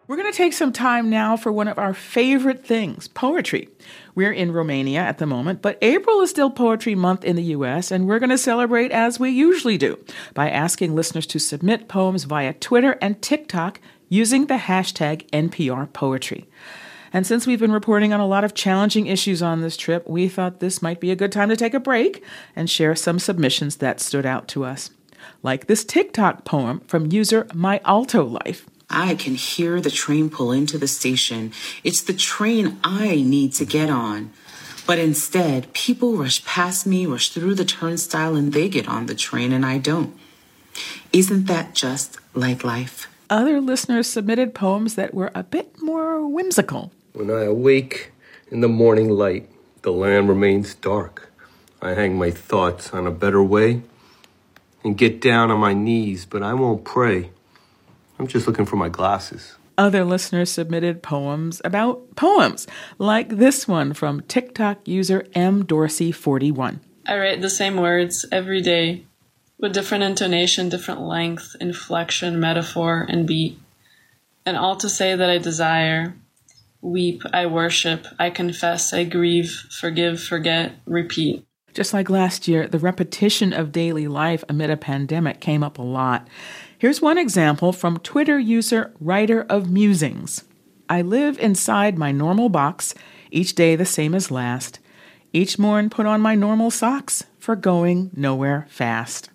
We're going to take some time now for one of our favorite things, poetry. We're in Romania at the moment, but April is still Poetry Month in the U.S., and we're going to celebrate as we usually do by asking listeners to submit poems via Twitter and TikTok using the hashtag NPRPoetry. And since we've been reporting on a lot of challenging issues on this trip, we thought this might be a good time to take a break and share some submissions that stood out to us. Like this TikTok poem from user My Alto Life. I can hear the train pull into the station. It's the train I need to get on. But instead, people rush past me, rush through the turnstile, and they get on the train, and I don't. Isn't that just like life? Other listeners submitted poems that were a bit more whimsical. When I awake in the morning light, the land remains dark. I hang my thoughts on a better way and get down on my knees, but I won't pray. I'm just looking for my glasses. Other listeners submitted poems about poems, like this one from TikTok user mdorsey41. I write the same words every day, with different intonation, different length, inflection, metaphor, and beat. And all to say that I desire, weep, I worship, I confess, I grieve, forgive, forget, repeat. Just like last year, the repetition of daily life amid a pandemic came up a lot. Here's one example from Twitter user Writer of Musings. I live inside my normal box, each day the same as last. Each morn put on my normal socks for going nowhere fast.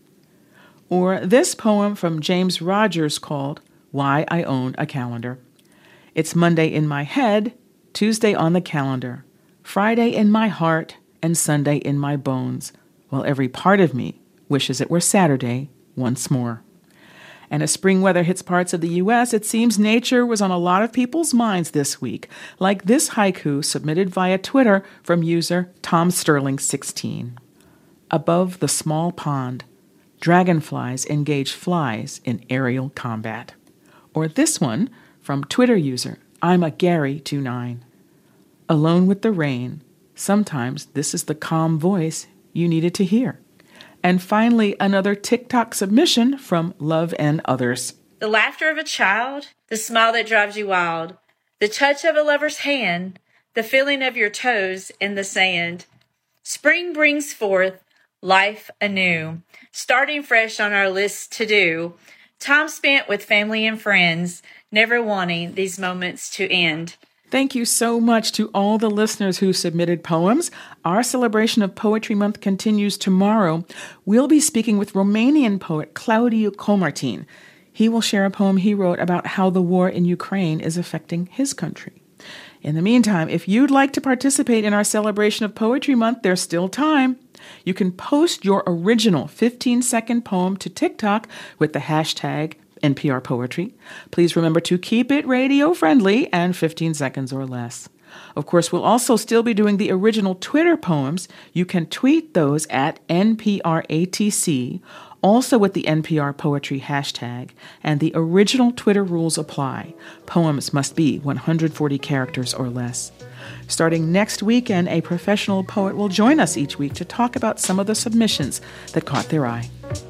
Or this poem from James Rogers called Why I Own a Calendar. It's Monday in my head, Tuesday on the calendar, Friday in my heart, and Sunday in my bones, while every part of me wishes it were Saturday once more. And as spring weather hits parts of the U.S., it seems nature was on a lot of people's minds this week, like this haiku submitted via Twitter from user TomSterling16. Above the small pond, dragonflies engage flies in aerial combat. Or this one from Twitter user I'm a Gary29. Alone with the rain, sometimes this is the calm voice you needed to hear. And finally, another TikTok submission from Love and Others. The laughter of a child, the smile that drives you wild, the touch of a lover's hand, the feeling of your toes in the sand. Spring brings forth life anew, starting fresh on our list to do. Time spent with family and friends, never wanting these moments to end. Thank you so much to all the listeners who submitted poems. Our celebration of Poetry Month continues tomorrow. We'll be speaking with Romanian poet Claudiu Comartin. He will share a poem he wrote about how the war in Ukraine is affecting his country. In the meantime, if you'd like to participate in our celebration of Poetry Month, there's still time. You can post your original 15-second poem to TikTok with the hashtag NPR Poetry. Please remember to keep it radio-friendly and 15 seconds or less. Of course, we'll also still be doing the original Twitter poems. You can tweet those at NPRATC, also with the NPR Poetry hashtag, and the original Twitter rules apply. Poems must be 140 characters or less. Starting next weekend, a professional poet will join us each week to talk about some of the submissions that caught their eye.